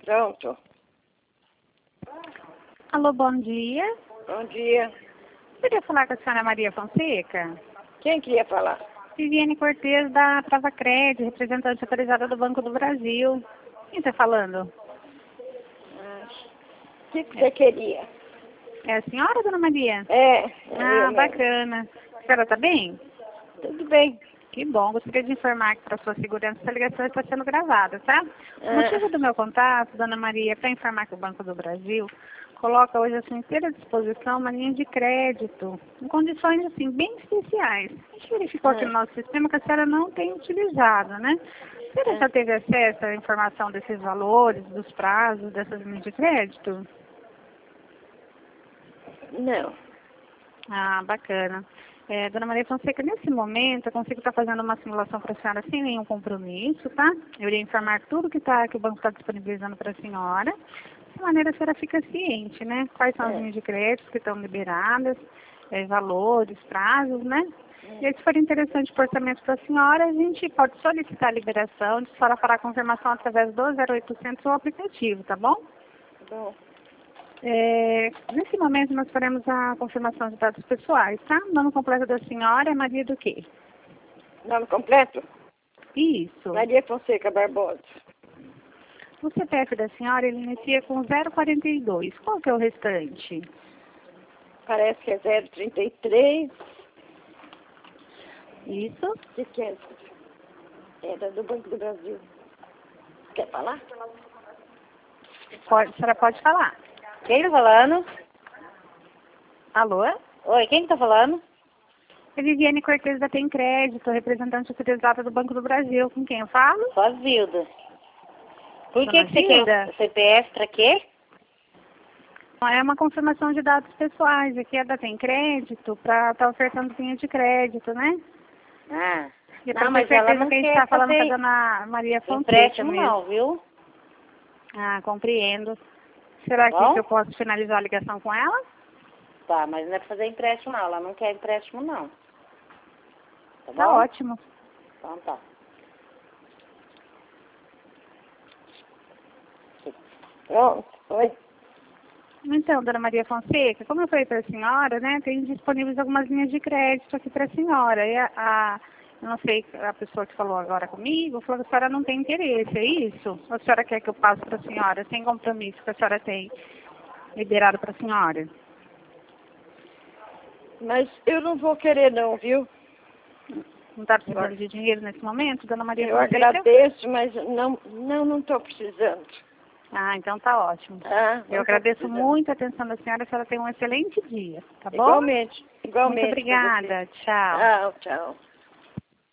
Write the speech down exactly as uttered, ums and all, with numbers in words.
Pronto. Alô, bom dia. Bom dia. Poderia falar com a senhora Maria Fonseca? Quem queria falar? Viviane Cortes, da Travacred, representante autorizada do Banco do Brasil. Quem está falando? O que, que você queria? É a senhora, dona Maria? É. é Ah, eu mesmo. bacana. A senhora está bem? Tudo bem. Que bom. Gostaria de informar que, para sua segurança, essa ligação está sendo gravada, tá? O Ah. motivo do meu contato, dona Maria, é para informar que o Banco do Brasil coloca hoje à sua inteira disposição uma linha de crédito, em condições, assim, bem especiais. A gente verificou aqui no nosso sistema que a senhora não tem utilizado, né? A senhora já teve acesso à informação desses valores, dos prazos, dessas linhas de crédito? Não. Ah, bacana. É, dona Maria Fonseca, nesse momento eu consigo estar fazendo uma simulação para a senhora sem nenhum compromisso, tá? Eu irei informar tudo que, tá, que o banco está disponibilizando para a senhora. Dessa maneira a senhora fica ciente, né? Quais são as É. linhas de crédito que estão liberadas, é, valores, prazos, né? E aí, se for interessante o orçamento para a senhora, a gente pode solicitar a liberação, a senhora fará a confirmação através do zero oitocentos ou aplicativo, tá bom? Bom. É, nesse momento nós faremos a confirmação de dados pessoais, tá? O nome completo da senhora é Maria do quê? Nome completo? Isso. Maria Fonseca Barbosa. O C P F da senhora, ele inicia com zero quarenta e dois. Qual que é o restante? Parece que é zero trinta e três. Isso. O que, que é? É da- do Banco do Brasil. Quer falar? Pode, a senhora pode falar. Quem tá falando? Alô? Oi, quem tá falando? É Viviane Cortes da Tem Crédito, representante autorizada do Banco do Brasil. Com quem eu falo? Só a Zilda. Por que, Dona que você quer Zilda? o C P F pra quê? É uma confirmação de dados pessoais. Aqui é da Tem Crédito para estar ofertando linha de crédito, né? Ah, E não, para ter mas ela certeza não que a gente quer está falando com a fazer dona Maria Fonseca empréstimo mesmo. não, viu? Ah, compreendo. Será que, Bom? que eu posso finalizar a ligação com ela? Tá, mas não é pra fazer empréstimo não, ela não quer empréstimo não. Tá Tá bom? ótimo. Então tá. Pronto. Oi. Então, dona Maria Fonseca, como eu falei para a senhora, né, tem disponíveis algumas linhas de crédito aqui para a senhora. E a, a, eu não sei, a pessoa que falou agora comigo falou que a senhora não tem interesse, é isso? Ou a senhora quer que eu passe para a senhora, sem compromisso que a senhora tem liberado para a senhora? Mas eu não vou querer não, viu? Não está precisando de dinheiro nesse momento, dona Maria Eu Fonseca? agradeço, mas não não não estou precisando. Ah, então tá ótimo. Tá? Eu agradeço muito a atenção da senhora, a senhora tem um excelente dia, tá bom? Igualmente. Igualmente. Muito pra você. obrigada, tchau. Tchau, tchau.